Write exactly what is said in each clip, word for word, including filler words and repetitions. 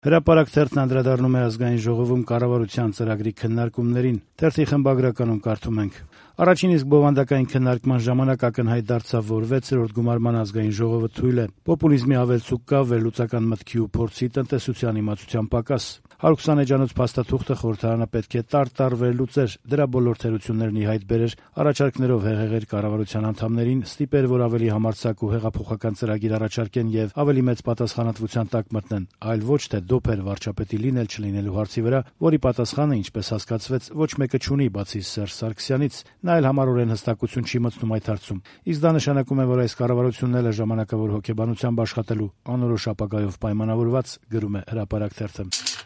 Հրապարակ թերթն անդրադառնում է ազգային ժողովում կառավարության ծրագրի քննարկումներին։ Թերթի խմբագրականում կարդում ենք. Առաջին իսկ բովանդակային քննարկման ժամանակ ակնհայտ դարձավ, որ վեցերորդ գումարման ազգային ժողովը թույլ է։ Պոպուլիզմի ավելցուկ կա, վերլուծական մտքի ու փորձի, տնտեսության իմացության պակաս։ հարյուր քսան էջանոց փաստաթուղթը խորհրդարանը պետք է տար-տար վերլուծեր, դրա բոլոր թերություններն ի հայտ բերեր, առաջարկներով հեղեղեր կառավարության անդամներին, ստիպեր, որ ավելի համարձակ ու հեղափոխական ծրագիր առաջարկեն եւ ավելի մեծ պատասխանատվության տակ մտնեն, այլ ոչ թե դոփեր վարչապետի լինել չլինելու հարցի վրա, որի պատասխանը, ինչպես հասկացվեց, ոչ մեկը չունի բացի Սերժ Սարգսյանից, նա էլ համառորեն հստակություն չի մտցնում այդ հարցում։ Իսկ դա նշանակում է, որ այս կառավարությունն էլ է ժամանակավոր հոգեբանությամբ աշխատելու անորոշ ապագայով պայմանավորված, գրում է Հրապարակ թերթը։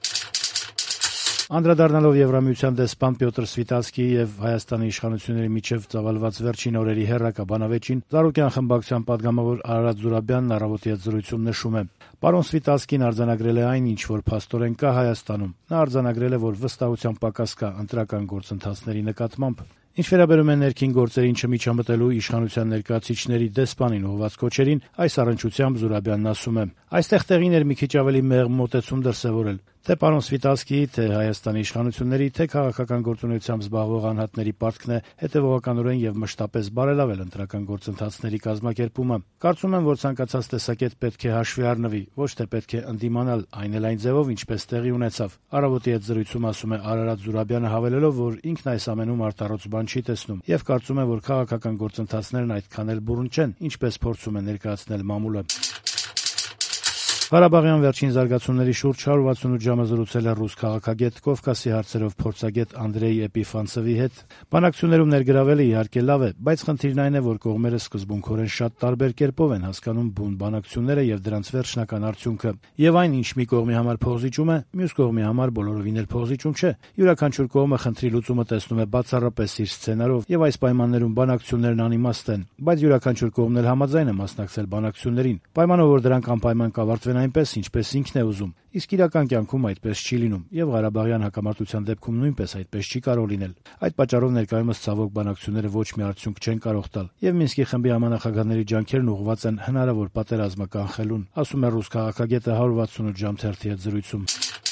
Անդրադառնալով Եվրամիության դեսպան Պյոտր Սվիտասկիի եւ Հայաստանի իշխանությունների միջև ծավալված վերջին օրերի հեռակա բանավեճին Ծառուկյան խմբակցության պատգամավոր Արարատ Զուրաբյանն առավոտի հետ զրույցում նշում է. Պարոն Սվիտասկին արձանագրել է այն, ինչ որ փաստորեն կա Հայաստանում։ Նա արձանագրել է, որ վստահության պակաս կա ընտրական գործընթացների նկատմամբ։ Ինչ վերաբերում է ներքին գործերին չմիջամտելու իշխանության ներկայացուցիչների դեսպանին ուղղված կոչերին, այս առնչությամբ Զուրաբյանն ասում է. այստեղ տեղին էր մի քիչ ավելի մեղմ մոտեցում դրսևորել։ Թե պարոն Սվիտասկիի, թե Հայաստանի իշխանությունների, թե քաղաքական գործունեությամբ զբաղվող անհատների պարտքն է հետևողականորեն եւ մշտապես բարելավել ընտրական գործընթացների կազմակերպումը։ Կարծում եմ, որ ցանկացած տեսակետ պետք է հաշվի առնվի, ոչ թե պետք է ընդդիմանալ, այն էլ այն ձևով, ինչպես տեղի ունեցավ։ Առավոտի հետ զրույցում ասում է Արարատ Զուրաբյանը, հավելելով, որ ինքն այս ամենում արտառոց բան չի տեսնում եւ կարծում է, որ քաղաքական գործընթացներն այդքան էլ բուռն չեն, ինչպես փորձում է ներկայացնել մամուլը։ Ղարաբաղյան վերջին զարգացումների շուրջ հարյուր վաթսունութ ժամը զրուցել է ռուս քաղաքագետ, Կովկասի հարցերով փորձագետ Անդրեյ Էպիֆանցևի հետ։ Բանակցություններում ներգրավելը իհարկե լավ է, բայց խնդիրն այն է, որ կողմերը սկզբունքորեն շատ տարբեր կերպով են հասկանում բուն բանակցությունները եւ դրանց վերջնական արդյունքը։ Եվ այն, ինչ մի կողմի համար փոխզիջում է, մյուս կողմի համար բոլորովին էլ փոխզիջում չէ։ Յուրաքանչյուր կողմը խնդրի լուծումը տեսնում է բացառապես իր սցենարով եւ այս պայմաններում բանակցություններն անիմաստ են, բայց յուրաքանչյուր կողմն էլ համաձայն է մասնակցել բանակցություններին, պայմանով որ դրանք անպայման կավարտվեն այնպես, ինչպես ինքն է ուզում, իսկ իրական կյանքում այդպես չի լինում, եւ Ղարաբաղյան հակամարտության դեպքում նույնպես այդպես չի կարող լինել։ Այդ պատճառով ներկայումս ցավոք բանակցությունները ոչ մի արդյունք չեն կարող տալ, եւ Մինսկի խմբի համանախագահների ջանքերն ուղղված են հնարավոր պատերազմը կանխելուն, ասում է ռուս քաղաքագետը հարյուր վաթսունութ ժամ թերթի հետ զրույցում։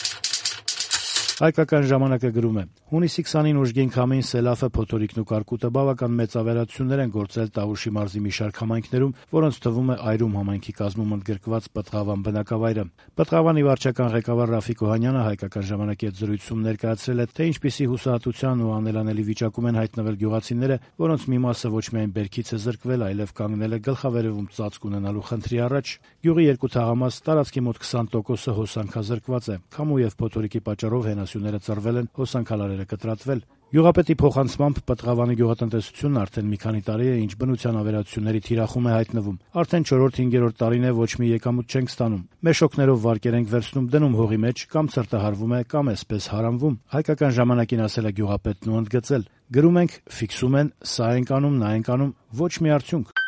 Հայկական ժամանակը գրում է. Հունիսի քսանին ուժգին քամին, սելավը, փոթորիկն ու կարկուտը բավական մեծ ավերածություններ են գործել Տավուշի մարզի մի շարք համայնքներում, որոնց թվում է Այրում համայնքի կազմում ընդգրկված Պտղավան բնակավայրը։ Պտղավանի վարչական ղեկավար Ռաֆիկ Օհանյանը հայկական ժամանակի հետ զրույցում ներկայացրել է, թե ինչպիսի հուսահատության ու անելանելի վիճակում են հայտնվել գյուղացիները, որոնց մի մասը ոչ միայն բերքից է զրկվել, այլև կանգնել է գլխավերևում ծածկ ունենալու խնդրի առաջ։ Գյուղի երկու թաղամաս, տարածքի մոտ քսան տոկոսը հոսանքազրկված է։ Քամու եւ փոթորիկի պատճառով հենասյուները ծռվել են, հոսանքալարերը կտրատվել։ Գյուղապետի փոխանցմամբ Պտղավանի գյուղատնտեսությունն արդեն մի քանի տարի է, ինչ բնության ավերածությունների թիրախում է հայտնվում։ Արդեն չորրորդ-հինգերորդ տարին է, ոչ մի եկամուտ չենք ստանում։ Մեշոկներով վարկեր ենք վերցնում, դնում հողի մեջ, կամ ցրտահարվում է, կամ էսպես հարամվում։ Հայկական ժամանակին ասել է գյուղապետն ու ընդգծել. գրում ենք, ֆիքսում են, սա ենք անում, նա ենք անում, ոչ մի արդյունք։